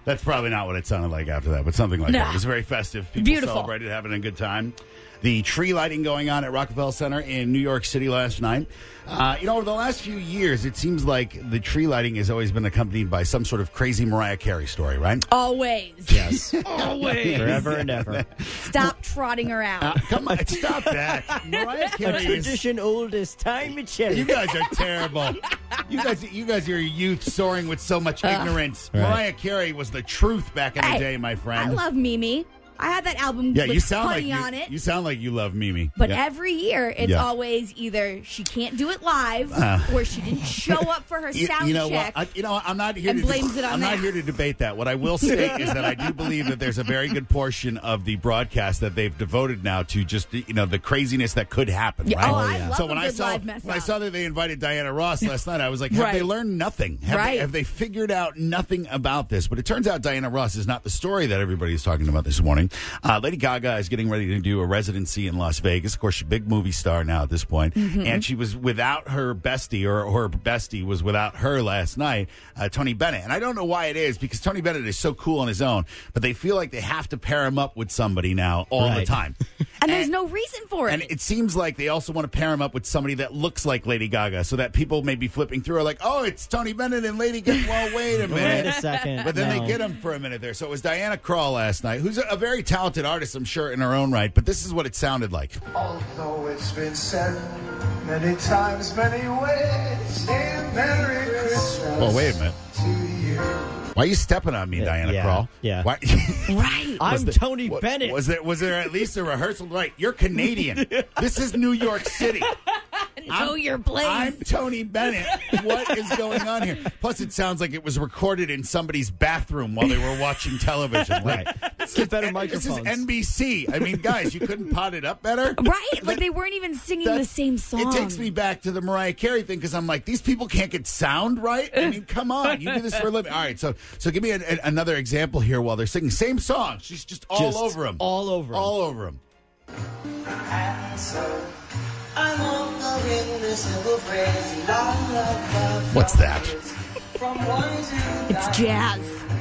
That's probably not what it sounded like after that, but something like that. It was very festive. People Beautiful. celebrated, having a good time. The tree lighting going on at Rockefeller Center in New York City last night. Over the last few years, it seems like the tree lighting has always been accompanied by some sort of crazy Mariah Carey story, right? Always. Yes. Always. Forever and ever. Stop trotting her out. Come on, stop that. Mariah A Carey is... tradition old as time itself. You guys are terrible. You guys are youth soaring with so much ignorance. Right. Mariah Carey was the truth back in the day, my friend. I love Mimi. I had that album Yeah, with you sound like Honey on it. you sound like you love Mimi. But Yeah. every year, it's Yeah. always either she can't do it live or she didn't show up for her sound you know check. what? I'm not here and to blames it on I'm not that. here to debate that. What I will say is that I do believe that there's a very good portion of the broadcast that they've devoted now to just the craziness that could happen. Yeah, Right? oh, I love so a when good I saw live mess when I up. saw that they invited Diana Ross last night, I was like, have Right. they learned nothing? Right. Have they figured out nothing about this? But it turns out Diana Ross is not the story that everybody is talking about this morning. Lady Gaga is getting ready to do a residency in Las Vegas. Of course, she's a big movie star now at this point. And she was without her bestie, or her bestie was without her last night, Tony Bennett. And I don't know why it is, because Tony Bennett is so cool on his own, but they feel like they have to pair him up with somebody now all the Right. time. and there's no reason for it. And it seems like they also want to pair him up with somebody that looks like Lady Gaga, so that people may be flipping through are like, oh, it's Tony Bennett and Lady Gaga. Well, wait a minute. Wait a second. But then No. they get him for a minute there. So it was Diana Krall last night, who's a very talented artist, I'm sure, in her own right. But this is what it sounded like. Although it's been said many times, many ways, Merry Christmas Well, wait a minute. to you. Why are you stepping on me, Diana yeah, Krall? yeah. Why? right. I'm Tony Bennett. Was there at least a rehearsal? Right, you're Canadian. This is New York City. Know your place. I'm Tony Bennett. What is going on here? Plus, it sounds like it was recorded in somebody's bathroom while they were watching television. Like, Get better this is microphones. NBC. I mean, guys, you couldn't pot it up better? Right? Like they weren't even singing the same song. It takes me back to the Mariah Carey thing, because I'm like, these people can't get sound right. I mean, come on, you do this for a living. All right, so give me another example here while they're singing same song. She's just all over them, All over 'em. all over them. What's that? It's jazz.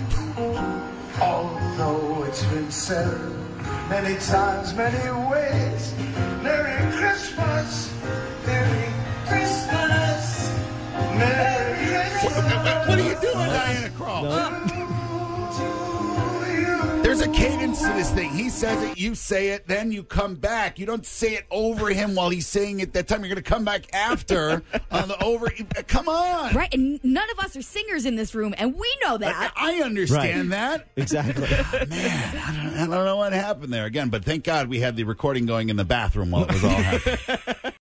Although it's been said many times, many ways, Merry Christmas, Merry Christmas, Merry Christmas. What are you doing, Diana Krall? There's a cadence to this thing. He says it, you say it, then you come back. You don't say it over him while he's saying it that time. You're going to come back after on the over. Come on. Right? And none of us are singers in this room, and we know that. I understand that. Exactly. Man, I don't know what happened there again, but thank God we had the recording going in the bathroom while it was all happening.